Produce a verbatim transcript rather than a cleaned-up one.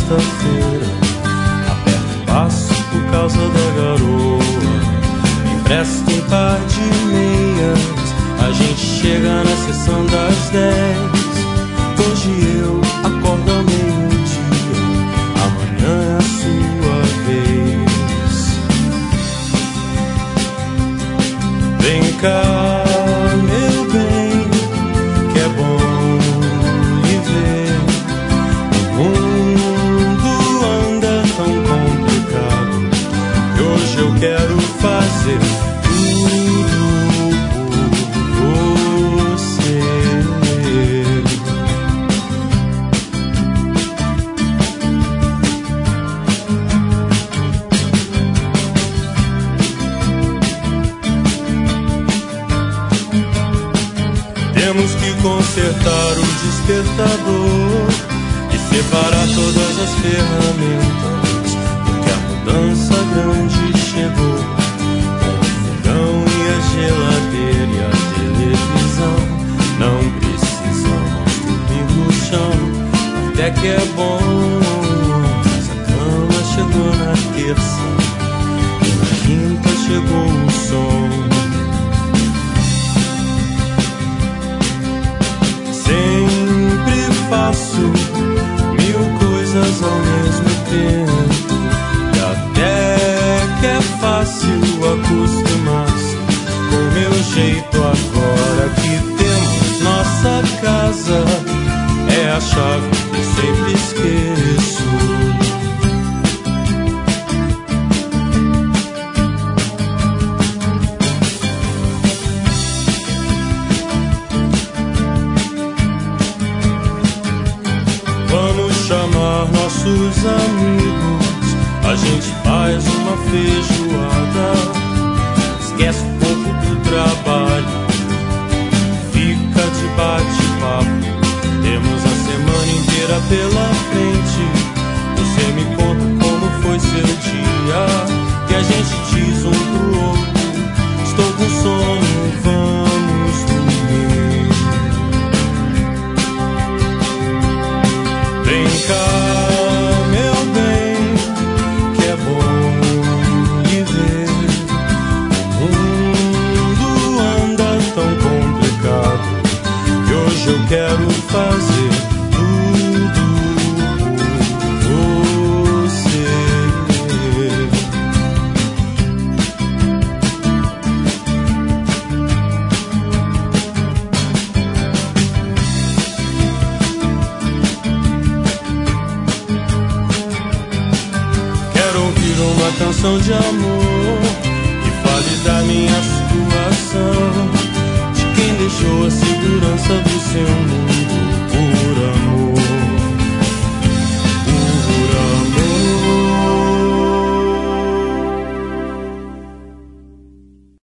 sexta-feira. Aperto o passo por causa da garoa. Empresta um par de meias. A gente chega na sessão das dez. Hoje eu acordo ao meio-dia. Amanhã é a sua vez. Vem cá, meu bem, que é bom lhe ver. O mundo anda tão complicado e hoje eu quero fazer tudo por você. Temos que consertar o despertador e separar todas as ferramentas, porque a mudança grande chegou, com o fogão e a geladeira e a televisão. Não precisamos dormir no chão, até que é bom, mas a cama chegou na terça e na quinta chegou o som. Sempre faço mil coisas ao mesmo tempo, e até que é fácil acostumar-se com meu jeito. Agora que temos nossa casa, é a chave que sempre esqueço. Chamar nossos amigos, a gente faz uma feijoada, esquece um pouco do trabalho, fica de bate-papo. Temos a semana inteira pela frente. Você me conta como foi seu dia, que a gente diz um pro outro: estou com sono, vamos dormir. Vem cá, meu bem, que é bom lhe ver. O mundo anda tão complicado e hoje eu quero fazer tudo por você. Uma canção de amor que fale da minha situação, de quem deixou a segurança